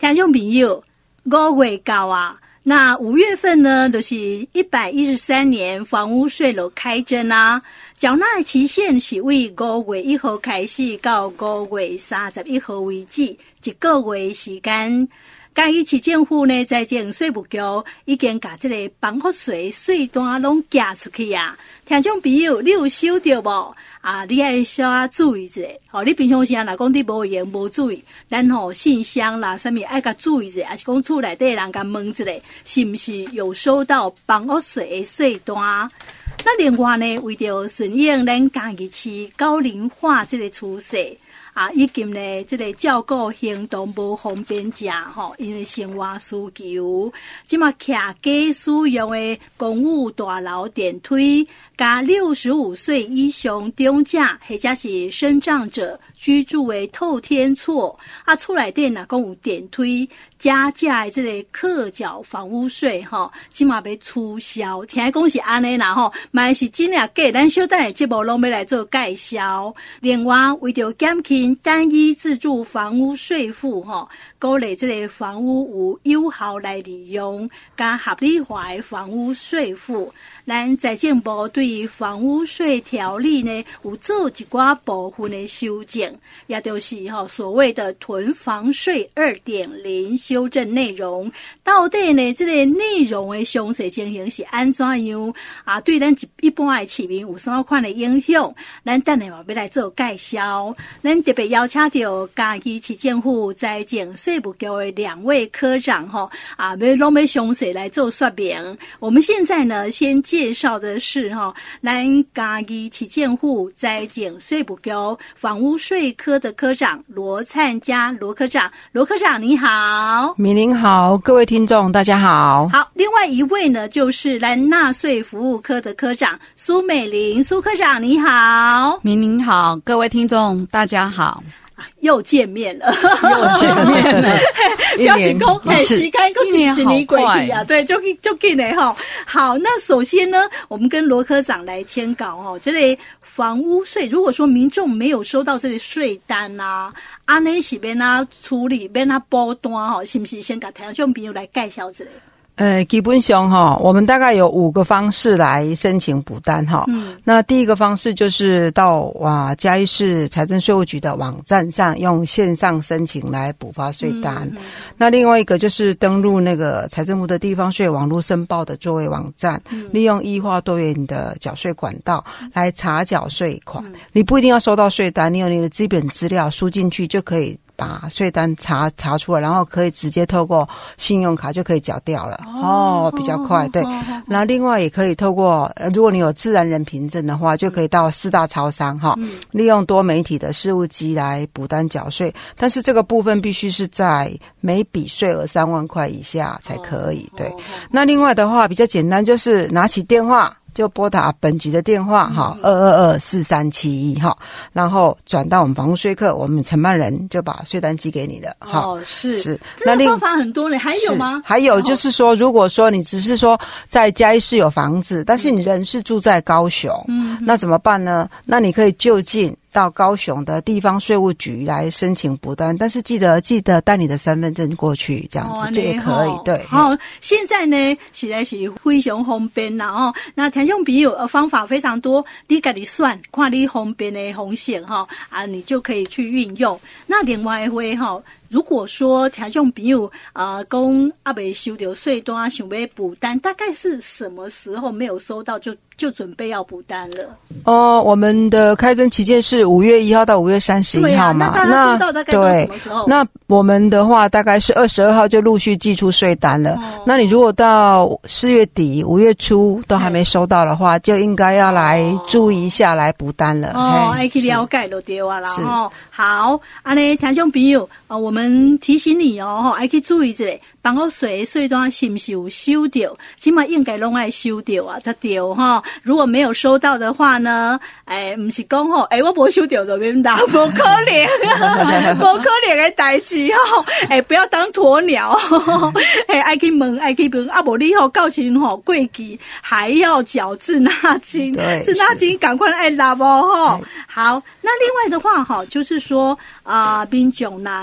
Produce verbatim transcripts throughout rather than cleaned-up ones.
听众朋友，五月到啊，那五月份呢，就是一百一十三年房屋税就开征啊。缴纳的期限是为五月一号开始到五月三十一号为止，一个月时间。嘉义市政府呢，财政税务局已经把这个房屋税税单拢寄出去啊。听众朋友，你有收到无？啊，你爱稍注意一下。哦，你平常时啊，若讲你无闲无注意，咱吼信箱啦，啥物爱甲注意一下，还是讲厝内底人甲问一下，是不是有收到房屋税的税单？那另外呢，为着顺应咱嘉义市高龄化这个趋势。啊，以及呢，这个照顾行动无方便者吼，因为生活需求，即马徛家使用的公务大楼电梯，加六十五岁以上长者或者是身障者居住的透天厝，啊，厝内底若讲有电梯。加价的这个课缴房屋税吼，起码要促销，听讲是安尼啦吼，嘛是真啊假？咱小等的节目拢要来做介绍。另外，为着减轻单一自住房屋税负吼，鼓励这个房屋有有效来利用，加合理化的房屋税负。咱财政部对房屋税条例呢有做一寡部分的修正，也就是吼所谓的囤房税 二点零 修正内容。到底呢这个内容的详细情形是安怎样啊？对咱一般的市民有什么款的影响？咱等下嘛要来做介绍。咱特别邀请到嘉义市政府财政税务局的两位科长吼啊，要拢要详细来做说明。我们现在呢先介绍的是哈，咱嘉义市政府财政税务局房屋税科的科长罗灿嘉罗科长，罗科长你好。 敏玲好，各位听众大家好。 好，另外一位呢就是咱纳税服务科的科长苏美玲，苏科长你好。 敏玲好，各位听众大家好。 又见面了， 又见面了， 表示讲，哎，时间够一年过去啊，对，就就紧嘞哈。好，那首先呢，我们跟罗科长来签稿哦。这类房屋税，如果说民众没有收到这类税单啊，安尼是边啊处理边啊报单哈，是不是先给听众朋友来介绍之类？ 呃，基本上哈，我们大概有五个方式来申请补单哈。嗯，那第一个方式就是到哇嘉义市财政税务局的网站上用线上申请来补发税单。嗯嗯、那另外一个就是登录那个财政部的地方税网络申报的作为网站，嗯、利用易化多元的缴税管道来查缴税款。嗯、你不一定要收到税单，你有你的基本资料输进去就可以。把税单查查出来，然后可以直接透过信用卡就可以缴掉了。哦，哦比较快。对，那、哦、另外也可以透过，如果你有自然人凭证的话，就可以到四大超商哈、嗯，利用多媒体的事务机来补单缴税。但是这个部分必须是在每笔税额三万块以下才可以。对，那另外的话比较简单，就是拿起电话。就拨打本局的电话哈，二二二四三七一哈，然后转到我们房屋税课，我们承办人就把税单寄给你的哈。 哦，是是， 那方法很多呢，还有吗？ 还有就是说，如果说你只是说在嘉义市有房子，但是你人是住在高雄，嗯，那怎么办呢？那你可以就近到高雄的地方税务局来申请补单，但是记得记得带你的身份证过去，这样子、哦、这也可以。对， 好、哦，现在呢实在是非常方便啦哦。那听众朋友方法非常多，你自己算，看你方便的方式哈啊，你就可以去运用。那另外一回哈。如果说听众朋友啊讲啊未收到税单，想要补单，大概是什么时候没有收到就就准备要补单了？ 哦、呃，我们的开征期间是五月一号到五月三十一号嘛。 对啊，那大家知道大概到什么时候？ 那我们的话大概是二十二号就陆续寄出税单了。哦、那你如果到四月底、五月初都还没收到的话，就应该要来注意一下来补单了。 哦，要去了解就对啊啦。哦，好，安尼听众朋友啊、呃，我们。我们提醒你哦，吼，要去注意一下，房屋税税单是不是有收到？起码应该拢爱收到啊，才对哈。如果没有收到的话呢，哎，不是讲吼，哎，我没收到就免打，不可能，不可能的代志吼，哎，不要当鸵鸟，哎，爱去问，爱去问，啊，无你吼，到时吼过期还要缴滞纳金，滞纳金赶快来拿哦，吼。好，那另外的话哈，就是说啊，民众呐收到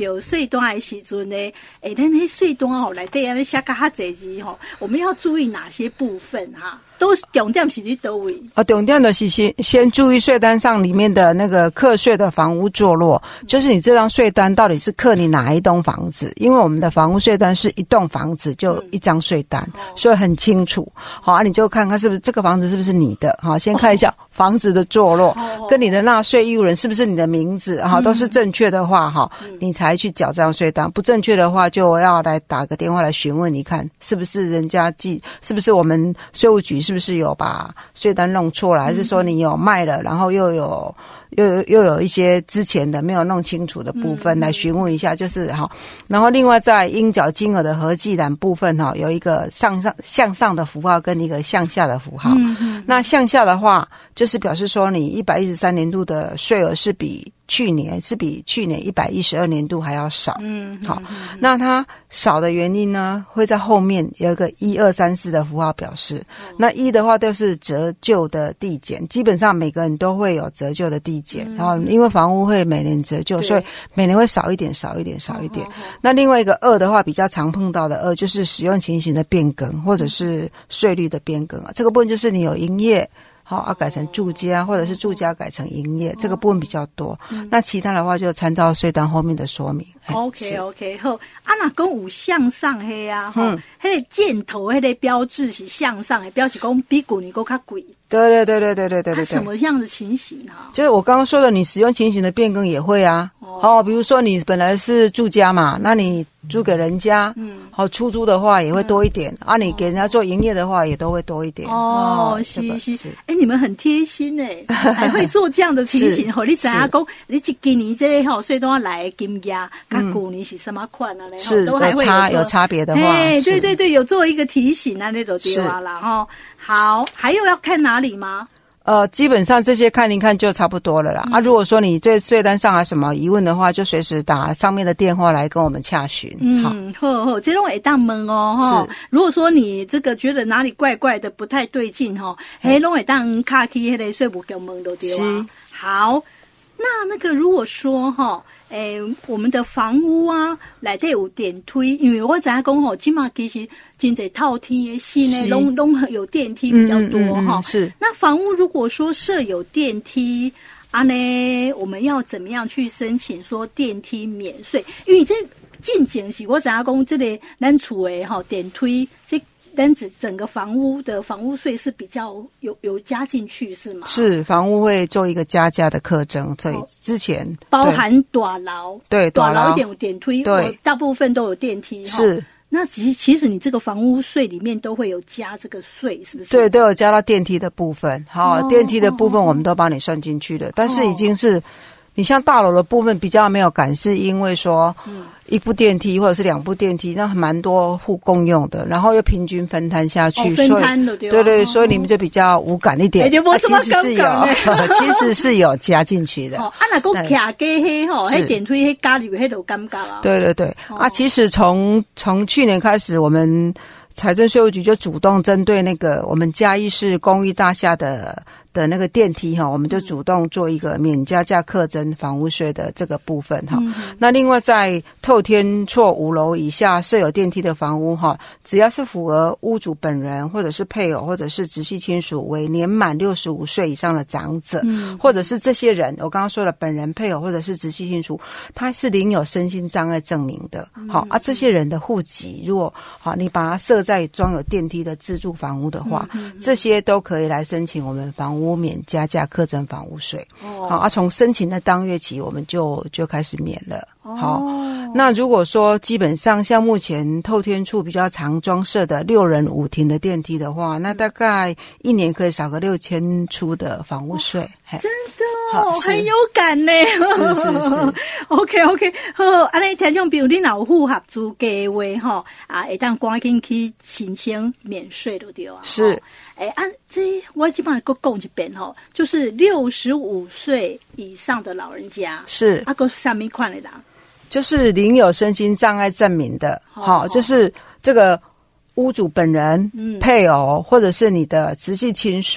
到税单的时阵呢，诶，咱迄税单吼内底安尼写甲较侪字吼，我们要注意哪些部分哈？都重点是伫倒位？ 啊，重点的是先先注意税单上里面的那个课税的房屋坐落，就是你这张税单到底是课你哪一栋房子？因为我们的房屋税单是一栋房子就一张税单，嗯、所以很清楚。好啊，你就看看是不是这个房子是不是你的？好，先看一下房子的坐落，哦、跟你的纳税义务人是不是你的名字？哈，都是正确的话，哈、嗯，你才去缴这张税单。不正确的话，就要来打个电话来询问，你看是不是人家寄，是不是我们税务局是不是有把税单弄错了，还是说你有卖了，然后又有又有又有一些之前的没有弄清楚的部分来询问一下，就是哈。然后另外在应缴金额的合计栏部分哈，有一个上上向上的符号跟一个向下的符号。嗯嗯，那向下的话，就是表示说你一百一十三年度的税额是比去年是比去年一百一十二年度还要少。嗯，好，那它少的原因呢，会在后面有一个一二三四的符号表示。那一的话都是折旧的递减，基本上每个人都会有折旧的递减，然后因为房屋会每年折旧，所以每年会少一点少一点少一点。那另外一个二的话，比较常碰到的二就是使用情形的变更，或者是税率的变更啊。这个部分就是你有营业好啊，改成住家，或者是住家改成营业，这个部分比较多。嗯、那其他的话就参照税单后面的说明。 OK OK 好，啊那讲有向上黑啊，吼、嗯，迄个箭头迄个标志是向上的，表示讲比去年佫较贵。 对对对对对对对对。 什么样的情形啊？ 就是我刚刚说的，你使用情形的变更也会啊。哦，哦比如说你本来是住家嘛，那你租给人家，嗯，好出租的话也会多一点，嗯、啊，你给人家做营业的话也都会多一点。哦， 是、哦、是，哎、欸，你们很贴心哎，还会做这样的提醒，吼，你知影讲，你一今年这个吼税单来的金额，跟旧年是什么款啊？ 是都还会有差有差别的话， 哎，对对对，有做一个提醒啊，那种对啊啦，哈。好，还有要看哪里吗？ 呃，基本上这些看一看就差不多了啦。嗯、啊，如果说你对税单上有什么疑问的话，就随时打上面的电话来跟我们洽询。 嗯，好好，这种会当问哦，哈。如果说你这个觉得哪里怪怪的，不太对劲哈，嘿，拢会当卡去迄个税务局问就对啊。好，那那个如果说哈。诶、欸，我们的房屋啊，内底有电梯，因为我知影讲吼，今嘛其实真侪透天的室内拢拢有电梯比较多哈、嗯嗯。是。那房屋如果说设有电梯，啊呢，我们要怎么样去申请说电梯免税？因为这进前是我知影讲，这个咱厝的吼电梯这。但整整个房屋的房屋税是比较有有加进去是吗？ 是，房屋会做一个加价的课征，所以之前、哦、 包含大楼， 对， 大楼一点有电梯，对，大部分都有电梯， 是。 那其实其实你这个房屋税里面都会有加这个税，是不是？ 对，都有加到电梯的部分。好、哦，电梯的部分我们都帮你算进去的，哦、但是已经是。你像大楼的部分比较没有感，是因为说，嗯，一部电梯或者是两部电梯，那蛮多户共用的，然后又平均分摊下去， 哦、分摊的对吧？ 对对，所以你们就比较无感一点。 欸、啊、其实是有，其实是有加进去的。 哦，啊，那个卡给黑吼，黑电梯黑加入黑都尴尬啊。 对对对，哦、啊，其实从从去年开始，我们财政税务局就主动针对那个我们嘉义市公寓大厦的。的那个电梯哈，我们就主动做一个免加价课征房屋税的这个部分哈。嗯、那另外在透天厝五楼以下设有电梯的房屋哈，只要是符合屋主本人或者是配偶或者是直系亲属为年满六十五岁以上的长者，嗯、或者是这些人，我刚刚说了本人、配偶或者是直系亲属，他是领有身心障碍证明的。好、嗯、啊，这些人的户籍如果好你把它设在装有电梯的自住房屋的话，嗯、这些都可以来申请我们房屋。屋免加价课征房屋税，哦、好啊，从申请的当月起，我们就就开始免了。哦、好，那如果说基本上像目前透天处比较常装设的六人五停的电梯的话，那大概一年可以少个六千出的房屋税。 哦、真的哦，很有感呢。 是是是。 OK OK， 好，安尼听众朋友，你若有符合资格的话，吼啊，会当赶紧去申请免税就对啊。 是。 哎，啊，这我基本上再讲一遍吼，就是六十五岁以上的老人家是啊，个什么款的人？ 就是领有身心障碍证明的，好、哦，就是这个屋主本人、嗯、配偶或者是你的直系亲属。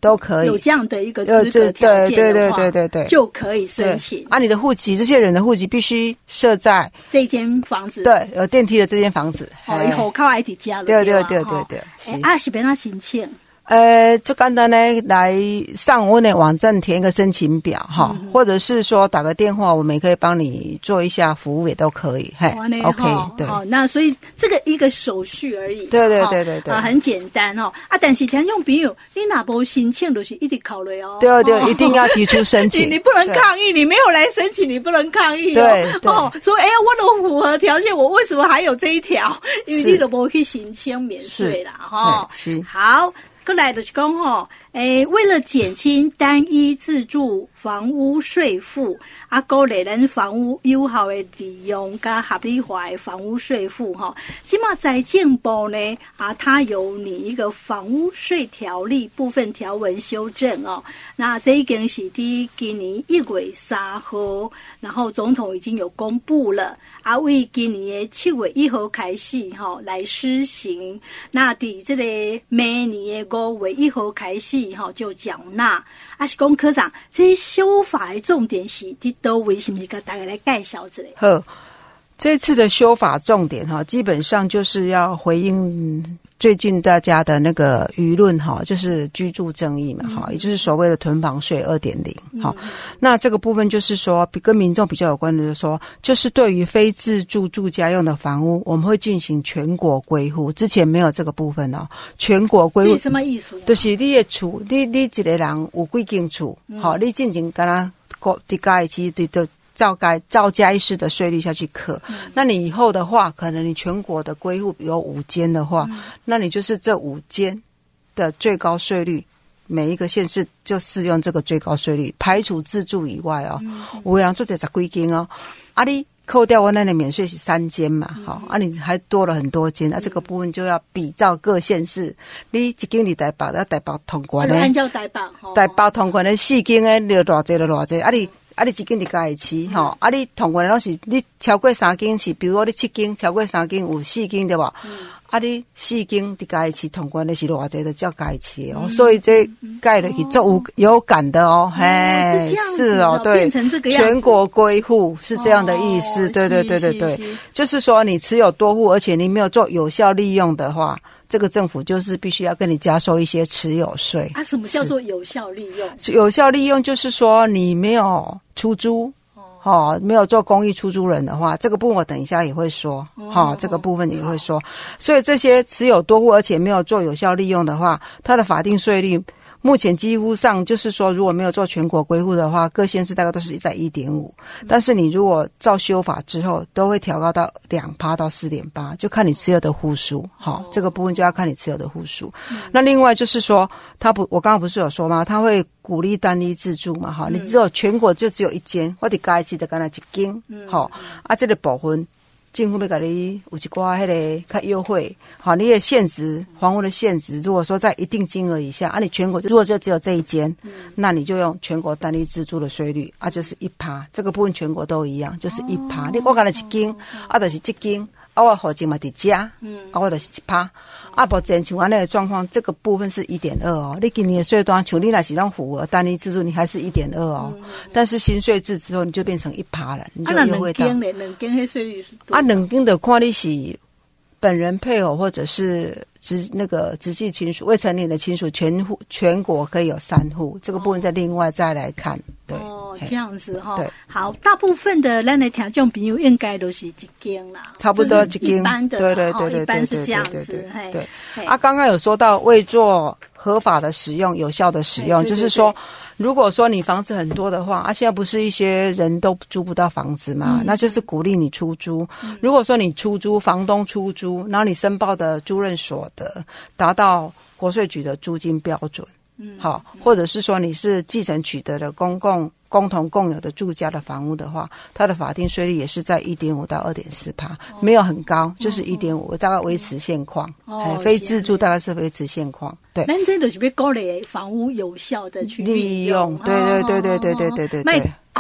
都可以有这样的一个资格条件的话，对对对对对，就可以申请。 啊，你的户籍，这些人的户籍必须设在这间房子， 对，有电梯的这间房子。 哦，以后靠爱迪家了， 对对对对对。 哎，啊是变哪申请？ 呃，就简单的来上我们的网站填一个申请表哈，嗯、或者是说打个电话，我们也可以帮你做一下服务，也都可以。嘿 ，OK， 对。 好，那所以这个一个手续而已。 对对对对对， 啊，很简单哦。啊，但是听众朋友，你哪不申请，就是一定考虑哦。 对对，一定要提出申请。 你, 你不能抗议，你没有来申请，你不能抗议哦。 对对。 哦，说哎，我都符合条件，我为什么还有这一条？因为你都不去申请免税啦，哈。 是。 好。过来就是讲吼，诶，为了减轻单一自住房屋税负，啊，鼓励咱房屋有效的利用加合理化的房屋税负哈。起码财政部呢，啊，它有拟一个房屋税条例部分条文修正哦。那这已经是伫今年一月三号，然后总统已经有公布了。啊，为今年的七月一号开始哈、哦、来施行，那伫这个明年的五月一号开始哈、哦、就缴纳。啊，是讲科长，这些修法的重点是伫倒位，是不是？跟大家来介绍之类。 好，这次的修法重点哈，基本上就是要回应最近大家的那个舆论哈，就是居住正义嘛哈、嗯，也就是所谓的囤房税 二点零 哈。那这个部分就是说，跟民众比较有关的，就是说，就是对于非自住住家用的房屋，我们会进行全国归户。之前没有这个部分哦，全国归户。 这是什么意思？ 就是你的厝，你你一个人有几间厝，好、嗯，你进行跟他国地界其实都。照该照嘉义市的税率下去课、嗯，那你以后的话，可能你全国的归户有五间的话、嗯，那你就是这五间的最高税率，每一个县市就适用这个最高税率，排除自住以外哦。嗯、有人做这十几间哦，啊你扣掉我那里免税是三间嘛，好、嗯，啊你还多了很多间，嗯、啊这个部分就要比照各县市，你一间伫台北，啊台北通关的， 按照台北， 台北通关的四间的，就偌济就偌济，啊你。啊，你一间伫家己市吼，啊，你同过拢是你超过三间是，比如说你七间超过三间有四间对吧？嗯、啊，你四间伫家己市同过的是偌济的叫家己市哦、嗯，所以这盖了去做有有感的哦，嘿、 哦，是这样子、哦， 是哦，对， 变成这个样子， 全国归户是这样的意思，哦、对对对对对，就是说你持有多户，而且你没有做有效利用的话。这个政府就是必须要跟你加收一些持有税。 啊，什么叫做有效利用？ 有效利用就是说你没有出租，哦，哦没有做公益出租人的话，这个部分我等一下也会说，哈、哦哦，这个部分也会说。所以这些持有多户而且没有做有效利用的话，它的法定税率。目前几乎上就是说，如果没有做全国归户的话，各县市大概都是在 一点五， 但是你如果照修法之后，都会调高到 百分之二 到 四点八， 就看你持有的户数。好、哦，这个部分就要看你持有的户数。嗯、那另外就是说，他不，我刚刚不是有说吗？他会鼓励单一自住嘛，哈、嗯，你只有全国就只有一间，我得家己的干那一间，好、嗯，啊，这个部分。政府要给你有一寡迄个较优惠，好，你的现值房屋的现值，如果说在一定金额以下，啊，你全国如果就只有这一间、嗯，那你就用全国单一自住的税率，啊，就是一趴，这个部分全国都一样，就是一趴、哦。你我讲的一间、哦，啊，就是这间，啊，我户籍嘛伫家，嗯，啊，我就是一趴。啊，目前像安尼的状况，这个部分是 一点二 哦。你今年的税单，像你若是让符合单一自住，你还是 一点二 哦、嗯。但是新税制之后，你就变成一趴了，你就优惠到。啊， 两间两间迄税率是多少？ 啊，两间的看你是本人配偶或者是直那个直系亲属、未成年的亲属，全户全国可以有三户，这个部分再另外再来看。对， 哦，这样子哈、哦。 对， 好，大部分的咱的听众朋友应该都是一间啦， 差不多一间， 一般的， 对对对对， 一般是这样子。 对，对啊，刚刚有说到未做合法的使用、有效的使用，就是说。如果说你房子很多的话，啊，现在不是一些人都租不到房子嘛，嗯、那就是鼓励你出租、嗯。如果说你出租，房东出租，然后你申报的租赁所得达到国税局的租金标准，嗯，好，或者是说你是继承取得的公共共同共有的住家的房屋的话，它的法定税率也是在 一点五 到 二点四趴， 没有很高，就是 一点五、嗯、大概维持现况、哦、非自住大概是维持现况。对， 咱这就是要鼓励房屋有效的去利用， 利用对对对对对对对对对， 卖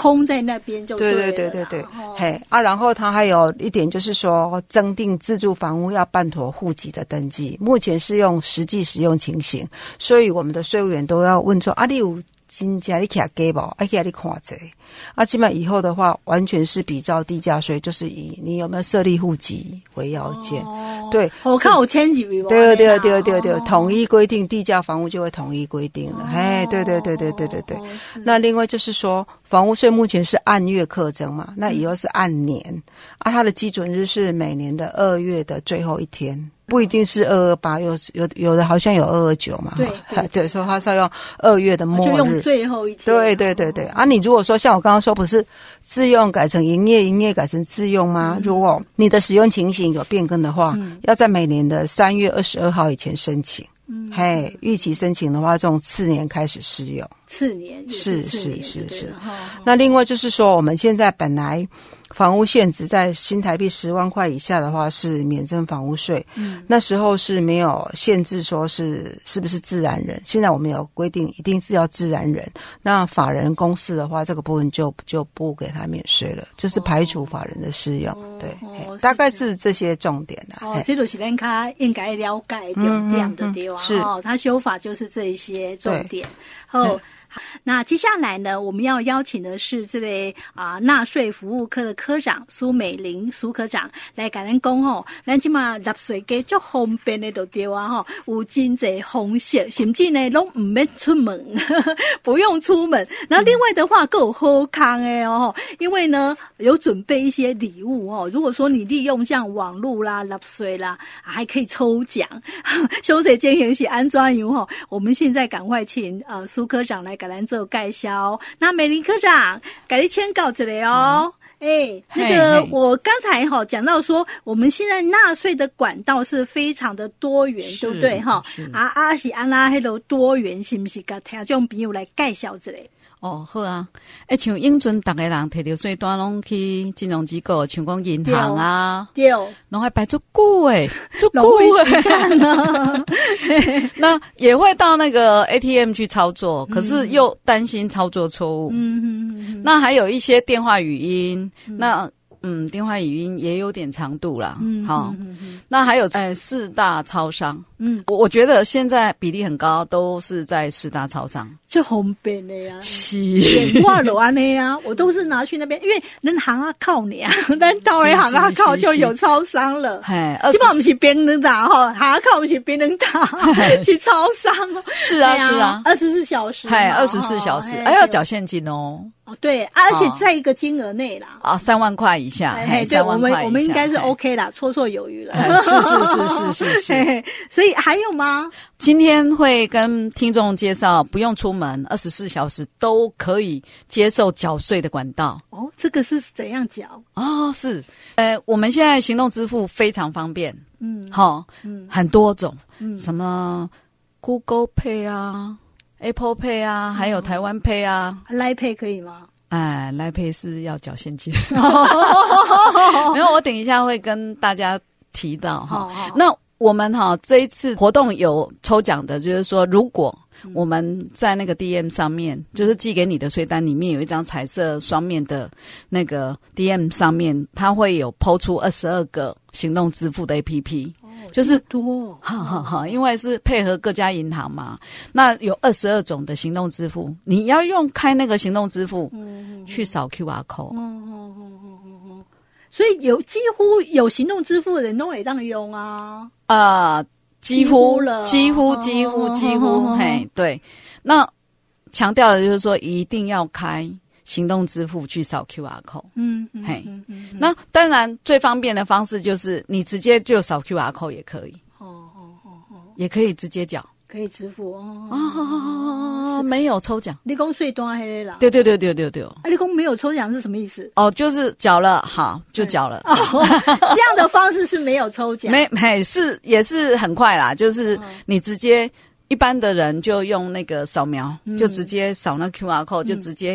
空在那边就对了。 对对对对对，哦、嘿啊，然后它还有一点就是说，增订自住房屋要办妥户籍的登记，目前是用实际使用情形，所以我们的税务员都要问说啊，你有真正你徛给不？哎，给你看者。啊，基本以后的话，完全是比照地价税，就是以你有没有设立户籍为要件。哦、对， 我看我前几笔。 对对对对对，统一规定地价房屋就会统一规定了。哎、哦，对对对对对对对。哦、那另外就是说，房屋税目前是按月课征嘛，那以后是按年、嗯、啊，它的基准日是每年的二月的最后一天。不一定是二二八，有有有的好像有二二九嘛， 对 对, 对，所以它是要用二月的末日， 就用最后一天。 对对对对，啊，你如果说像我刚刚说，不是自用改成营业，营业改成自用吗？嗯、如果你的使用情形有变更的话，嗯、要在每年的三月二十二号以前申请。嗯，嘿，预期申请的话，从次年开始适用。 次年是是是是。那另外就是说，我们现在本来房屋现值在新台币十万块以下的话是免征房屋税，嗯，那时候是没有限制说是是不是自然人，现在我们有规定一定是要自然人，那法人公司的话这个部分就就不给他免税了，就是排除法人的适用，哦、对、哦，大概是这些重点啊。 哦，这就是咱卡应该了解重点的地方， 是哦，他修法就是这一些重点，后。那接下来呢，我们要邀请的是这位啊纳税服务科的科长苏美玲苏科长来跟咱讲吼，咱即马纳税给足方便的就对啊吼，有真侪方式，甚至呢拢唔免出门，不用出门。然后另外的话，更有好康的哦，因为呢有准备一些礼物哦。如果说你利用像网络啦、纳税啦，还可以抽奖。收税进行是安怎样吼？我们现在赶快请呃苏科长来。给咱做介绍，那美玲科长，给你签稿子了哦。哎、嗯，那个嘿嘿我刚才哈讲到说，我们现在纳税的管道是非常的多元，对不对哈？啊啊是安那迄个多元，是不是？甲听众朋友来介绍一下。 哦，好啊！诶，像永春，逐个人摕到税单拢去金融机构，像讲银行啊， 对， 拢还摆足久诶，足久诶。那也会到那个 A T M 去操作，可是又担心操作错误。嗯嗯嗯。那还有一些电话语音，嗯那嗯，电话语音也有点长度啦。嗯，好、嗯嗯，那还有在四大超商。嗯，我我觉得现在比例很高，都是在四大超商。 就方便的呀， 是， 我就安尼啊，我都是拿去那边，因为人行啊靠你啊，但到位行啊靠就有超商了。嘿，基本上不是别人打哈，行啊靠不是别人打，是超商。 是啊是啊， 二十四小时。 嘿，二十四小时，哎，要缴现金哦。 哦，对，而且在一个金额内啦。 啊，三万块以下， 嘿，对，我们我们应该是 OK 啦，绰绰有余了。 是是是是是是， 所以还有吗？ 今天会跟听众介绍，不用出门，二十四小时都可以接受缴税的管道。 哦，这个是怎样缴？ 哦，是，呃，我们现在行动支付非常方便，嗯，好，嗯，很多种，嗯，什么 Google Pay 啊。Apple Pay 啊，嗯、还有台湾 Pay 啊 ，Line Pay 可以吗？ 哎 ，Line Pay 是要缴现金。没有，我等一下会跟大家提到哈。那我们哈这一次活动有抽奖的，就是说，如果我们在那个 D M 上面，嗯、就是寄给你的税单里面有一张彩色双面的那个 D M 上面，它会有抛出二十二个行动支付的 A P P。就是多， 哈哈哈，因为是配合各家银行嘛，那有二十二种的行动支付，你要用开那个行动支付，嗯、去扫 Q R code，嗯嗯嗯嗯嗯，所以有几乎有行动支付的人都会当用啊， 啊、呃，几乎了，几乎几乎几乎，嘿，对，那强调的就是说一定要开。行动支付去扫 Q R code， 嗯，嘿，嗯嗯嗯、那当然最方便的方式就是你直接就扫 Q R code 也可以，哦哦哦哦，也可以直接缴， 可以支付哦， 哦，没有抽奖， 你讲税单那个啦， 对对对对对对， 啊，你讲没有抽奖是什么意思？ 哦，就是缴了，好就缴了， 哦，这样的方式是没有抽奖， 没没是也是很快啦，就是你直接。一般的人就用那个扫描，嗯、就直接扫那 Q R code，、嗯、就直接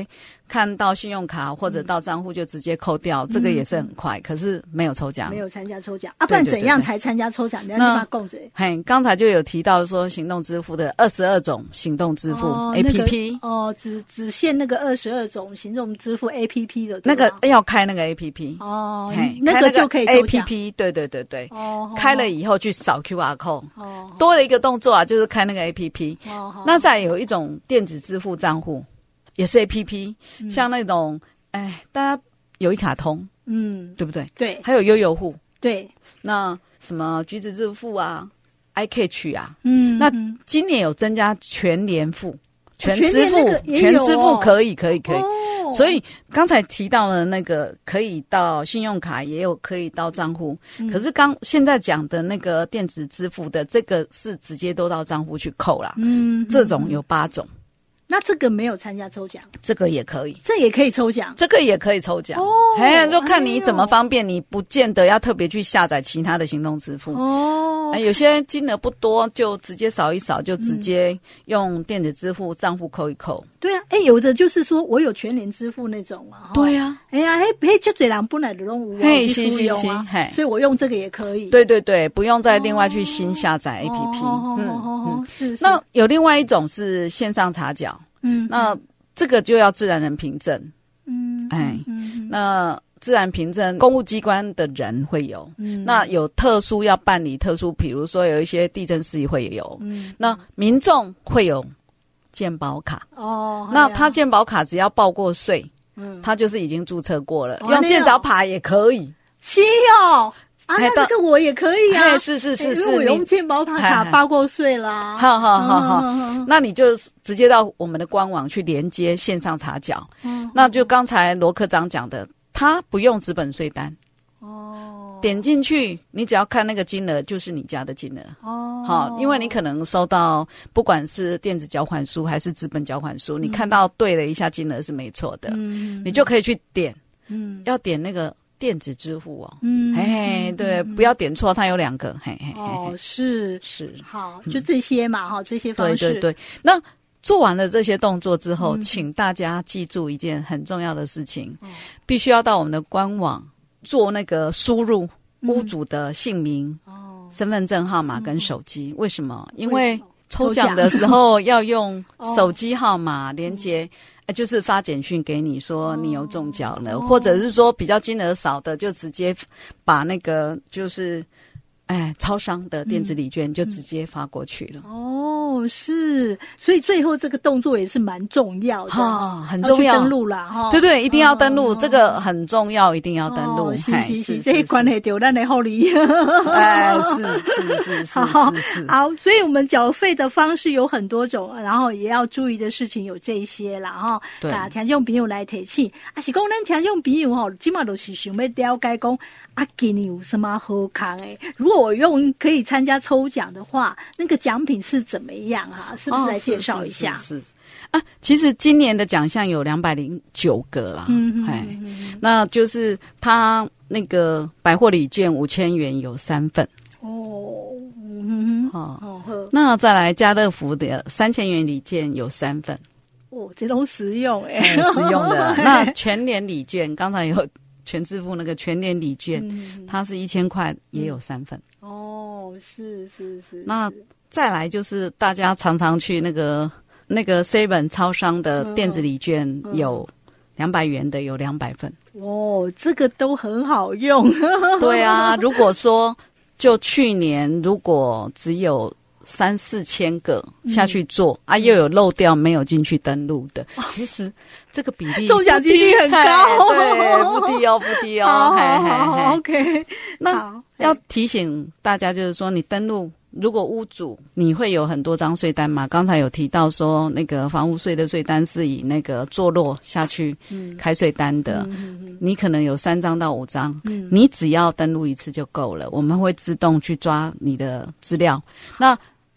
看到信用卡或者到账户就直接扣掉，嗯、这个也是很快，可是没有抽奖， 没有参加抽奖啊，不然怎样才参加抽奖？你要把它供谁？ 嘿，刚才就有提到说行动支付的二十二种行动支付、哦、A P P 哦，只只限那个二十二种行动支付 A P P 的， 那个要开那个 A P P 哦，那个就可以抽奖 A P P， 对对对对，哦，开了以后去扫 Q R code， 哦，多了一个动作啊，就是开那个 A P P， 哦，那再有一种电子支付账户。也是 A P P，嗯、像那种，哎，大家有一卡通，嗯，对不对？ 对， 还有悠游户， 对， 那什么橘子支付啊 ，iCash 啊，嗯，那今年有增加全联付、全支付、 哦、 全支付可以，可以，可以。哦、所以刚才提到的那个可以到信用卡，也有可以到账户，嗯、可是刚现在讲的那个电子支付的，这个是直接都到账户去扣啦，嗯，这种有八种。 那这个没有参加抽奖， 这个也可以， 这也可以抽奖， 这个也可以抽奖哦。哎，就看你怎么方便，你不见得要特别去下载其他的行动支付哦。哎，有些金额不多，就直接扫一扫，就直接用电子支付账户扣一扣。 对啊，哎，有的就是说我有全联支付那种嘛。 对啊， 哎呀，嘿，嘿，就最人本来就拢有啊， 嘿，是是是， 嘿，所以我用这个也可以。 对对对，不用再另外去新下载 A P P。 嗯嗯，是是。 那有另外一种是线上查缴。嗯，那这个就要自然人凭证，嗯，哎，嗯、那自然凭证公务机关的人会有，嗯，那有特殊要办理特殊，比如说有一些地震事宜会有，嗯，那民众会有健保卡，哦，那他健保卡只要报过税，嗯，他就是已经注册过了，哦、用健保卡也可以， 是哦。啊，那这个我也可以啊！ 是是是是， 因为我用健保卡卡报过税啦。 好好好好，那你就直接到我们的官网去连接线上查缴。嗯，那就刚才罗科长讲的，他不用纸本税单。哦，点进去，你只要看那个金额，就是你家的金额。哦，好，因为你可能收到不管是电子缴款书还是纸本缴款书，你看到对了一下金额是没错的，嗯，你就可以去点。嗯，要点那个。电子支付哦，嗯，嘿嘿，对，嗯、不要点错，它有两个，嘿嘿嘿。 哦，是是， 好，就这些嘛，哈、嗯，这些方式。 对对对，那做完了这些动作之后，嗯、请大家记住一件很重要的事情，嗯、必须要到我们的官网做那个输入屋主的姓名、嗯、身份证号码跟手机。嗯、为什么？因为抽奖的时候要用手机号码连接。就是发简讯给你说你有中奖了，哦、或者是说比较金额少的，就直接把那个就是哎超商的电子礼券就直接发过去了。 嗯、哦，是，所以最后这个动作也是蛮重要的， 哦、很重要， 登录啦，哈， 对对，一定要登录，哦、这个很重要，一定要登录。 是是是，这一关系到咱的福利。 哎，是是是是， 好，好，所以我们缴费的方式有很多种，然后也要注意的事情有这些啦，哈。 对啊， 听众朋友来提醒，啊是讲咱听众朋友吼，今嘛都是想要了解讲。啊，今年有什么好康诶？如果我用可以参加抽奖的话，那个奖品是怎么样哈、啊？是不是来介绍一下？ 哦、是, 是, 是, 是啊，其实今年的奖项有两百零九个啦，嗯哎，那就是他那个百货礼券五千元有三份哦，嗯哼，哦，哦那再来家乐福的三千元礼券有三份哦，这种实用诶、欸， 实用的。那全联礼券刚才有。全支付那个全联礼券，嗯、它是一千块，也有三份、 嗯。哦，是是是。 那再来就是大家常常去那个那个 seven 超商的电子礼券，有两百元的，有两百份。 哦，这个都很好用。 对啊，如果说就去年如果只有三四千个下去做、嗯、啊，又有漏掉没有进去登录的，哦、其实这个比例中奖几率很高， 对，不低哦，不低哦。 好好好好 ，OK。 那要提醒大家，就是说你登录，如果屋主你会有很多张税单嘛？刚才有提到说，那个房屋税的税单是以那个坐落下去开税单的，嗯、你可能有三张到五张，嗯、你只要登录一次就够了，我们会自动去抓你的资料。那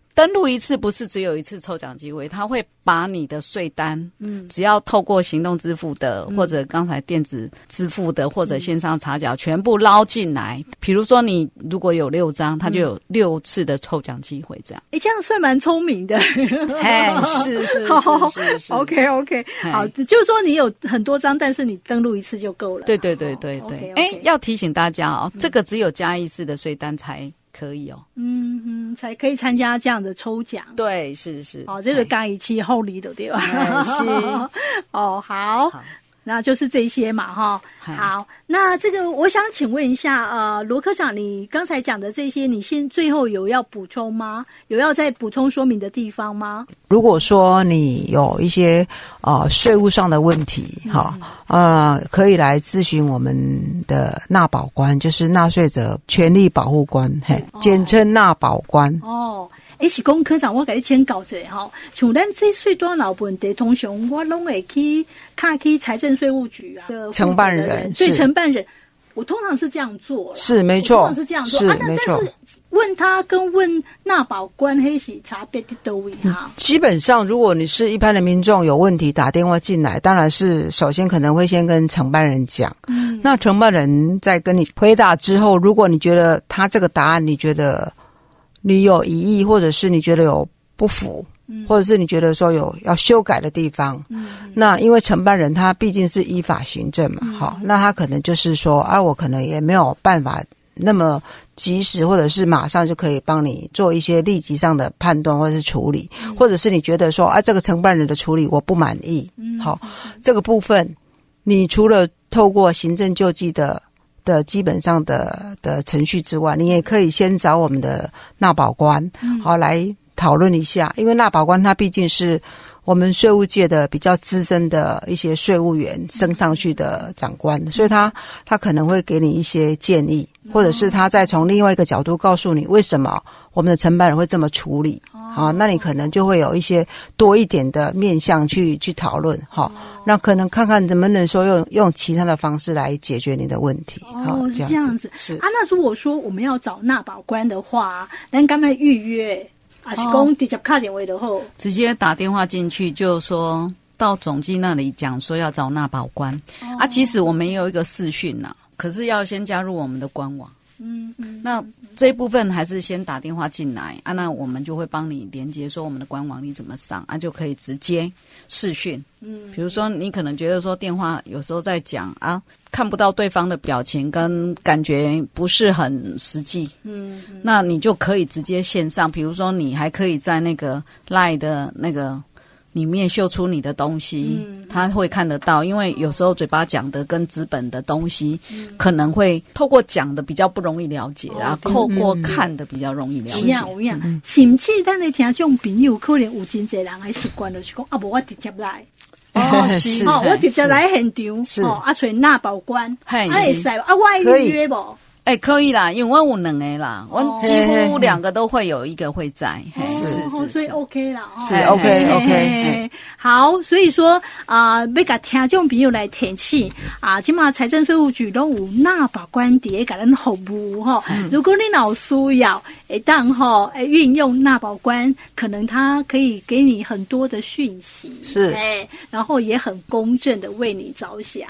登录一次不是只有一次抽奖机会，他会把你的税单，嗯，只要透过行动支付的，嗯、或者刚才电子支付的，或者线上查缴，嗯、全部捞进来。比如说你如果有六张，他就有六次的抽奖机会，这样。 哎、欸，这样算蛮聪明的。 嘿，是是是是是。 OK OK， 好，就是说你有很多张，但是你登录一次就够了。 对对对对对。哎、欸，要提醒大家哦，嗯、这个只有嘉义市的税单才可以哦， 嗯嗯，才可以参加这样的抽奖。 对，是是。 哦，这个刚一期后里的对吧？ 是。 哦，好，好，那就是这些嘛，哈。好，那这个我想请问一下，呃，罗科长，你刚才讲的这些，你先最后有要补充吗？有要再补充说明的地方吗？ 如果说你有一些呃税务上的问题，哈、嗯，呃，可以来咨询我们的纳保官，就是纳税者权利保护官，嘿，哦、简称纳保官。 哦。诶，是讲科长，我给你请教一下吼，像咱这税单老问题，通常我拢会去卡去财政税务局啊， 承办人对承办人，我通常是这样做， 是没错， 通常是这样做， 是啊、 没错。 但是问他跟问纳保官黑是差别的多位哈。 基本上，如果你是一般的民众有问题打电话进来，当然是首先可能会先跟承办人讲，嗯，那承办人在跟你回答之后，如果你觉得他这个答案你觉得你有疑义，或者是你觉得有不符，嗯、或者是你觉得说有要修改的地方，嗯、那因为承办人他毕竟是依法行政嘛，好、嗯，那他可能就是说，啊，我可能也没有办法那么及时，或者是马上就可以帮你做一些立即上的判断或者是处理，嗯、或者是你觉得说，啊，这个承办人的处理我不满意，嗯、好，这个部分你除了透过行政救济的。的基本上的的程序之外，你也可以先找我们的纳保官，嗯、好来讨论一下，因为纳保官他毕竟是我们税务界的比较资深的一些税务员升上去的长官，所以他他可能会给你一些建议，或者是他再从另外一个角度告诉你为什么我们的承办人会这么处理。好，那你可能就会有一些多一点的面向去去讨论，好，那可能看看能不能说用用其他的方式来解决你的问题。 哦，这样子是啊。那如果说我们要找纳保官的话，咱干嘛预约？还是讲直接打电话就好？ 直接打电话进去，就说到总机那里讲说要找纳保官、哦、啊。其实我们也有一个视讯呐，可是要先加入我们的官网。嗯嗯，那这一部分还是先打电话进来啊，那我们就会帮你连接说我们的官网你怎么上啊，就可以直接视讯。嗯，比如说你可能觉得说电话有时候在讲啊，看不到对方的表情跟感觉不是很实际。嗯，嗯那你就可以直接线上，比如说你还可以在那个 LINE 的那个里面秀出你的东西、嗯、他会看得到，因为有时候嘴巴讲的跟纸本的东西、嗯、可能会透过讲的比较不容易了解、哦、然后透过看的比较容易了解。有样有样，甚至咱的听众朋友可能有真侪人的习惯就是讲啊，无我直接来。哦，是哦，我直接来现场，是哦，啊，找纳保官，啊，会使啊，我爱预约无？ 哎、欸，可以啦，因为我有两个啦，我几乎两个都会有一个会在， 哦、是是是，所以 OK 啦， 是 OK OK。 好，所以说啊，要甲听众朋友来提醒啊，起码财政税务局拢有纳保官伫甲咱服务吼、嗯。如果你有需要，会当吼，诶，运用纳保官，可能他可以给你很多的讯息， 是， 哎，然后也很公正的为你着想，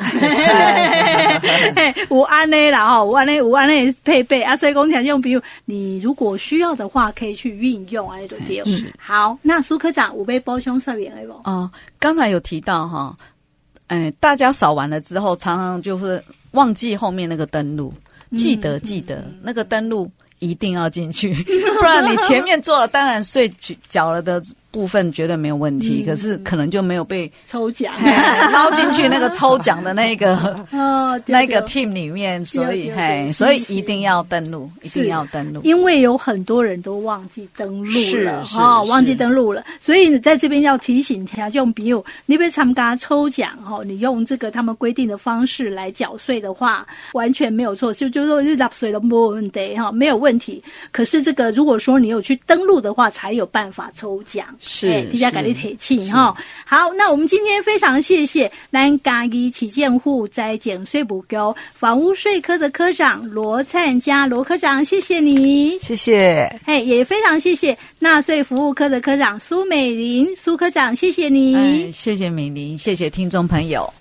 有安尼啦吼，有安尼有安尼配备啊，所以讲听众朋友，你如果需要的话，可以去运用，安尼就对。好，那苏科长有被包厢说明了不？ 哦，刚才有提到哈，哎，大家扫完了之后，常常就是忘记后面那个登录，记得记得、嗯、那个登录一定要进去，不然你前面做了，当然税缴了的部分绝对没有问题，嗯、可是可能就没有被抽奖捞进去那个抽奖的那个哦那个 team 里面，所以嘿，所以一定要登录，一定要登录， 因为有很多人都忘记登录了哈、哦，忘记登录了，所以你在这边要提醒听众朋友，你被参加抽奖哈，你用这个他们规定的方式来缴税的话，完全没有错，就就说纳税都没问题哈，没有问题。可是这个如果说你有去登录的话，才有办法抽奖。 是底下给你提醒哈。好，那我们今天非常谢谢咱嘉义旗舰户财检税部局房屋税科的科长罗灿嘉罗科长，谢谢你， 谢谢。 嘿，也非常谢谢纳税服务科的科长苏美玲苏科长，谢谢你， 哎，谢谢美玲，谢谢听众朋友。